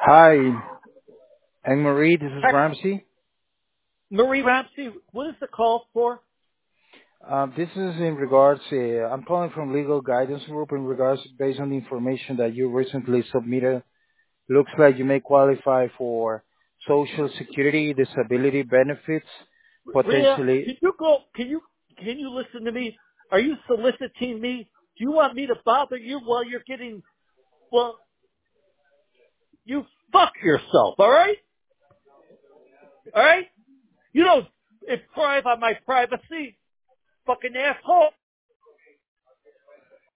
Hi, Anne Marie. This is Heck, Ramsey. Marie Ramsey, what is the call for? This is in regards. I'm calling from Legal Guidance Group in regards based on the information that you recently submitted. Looks like you may qualify for Social Security disability benefits, Rhea, potentially. can you listen to me? Are you soliciting me? Do you want me to bother you while you're well, you fuck yourself, alright? Alright? You don't improve on my privacy, fucking asshole.